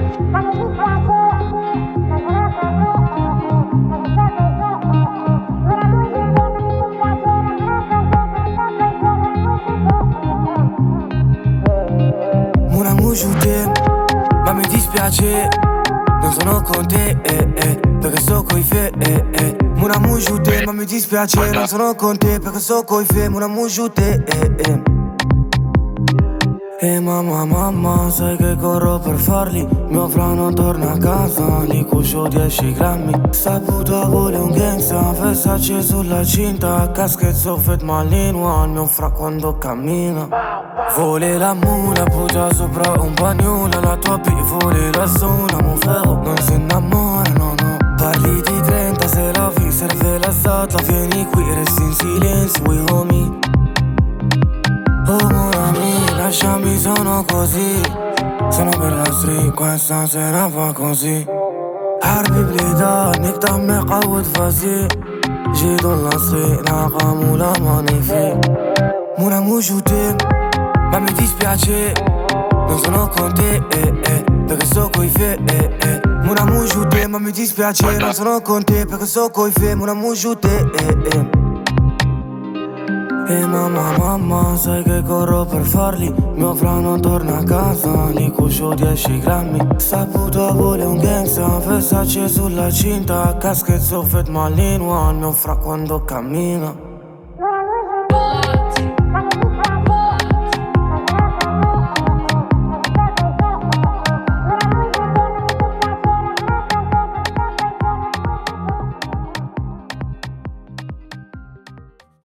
Una musciute, ma mi dispiace, non sono con te, perché sto coi fe, Una musciute, ma mi dispiace, non sono con te, perché sto coi fe, una musciute, mamma, sai che corro per farli. Mio fra non torna a casa, li cuscio 10 grammi. Sta puta vuole un gangsta, Versace sulla cinta, caschezzo fet malino al mio fra quando cammina. Vuole la mula, poggia sopra un bagnola, la tua P vuole la zona, mo ferro, non si innamora, no. Parli di 30, se la vi serve la stata, vieni qui, resti in silenzio, we homie. Oh mon ami, lasciami, sono così. Sono per la street, questa sera va così. حربي بليدات نقطع ما قود فاسي جيدو اللاصي ناقم ولا ماني في Muna musciute, ma mi dispiace, non sono con te, perché sto coi fe, Muna musciute, ma mi dispiace, non sono con te, perché sto coi fe, Muna musciute, mamma, sai che corro per farli. Mio fra non torna a casa, li cuscio 10 grammi. Sta puta vuole un gangsta, Versace sulla cinta, caschezzo fet malino al mio fra quando cammina.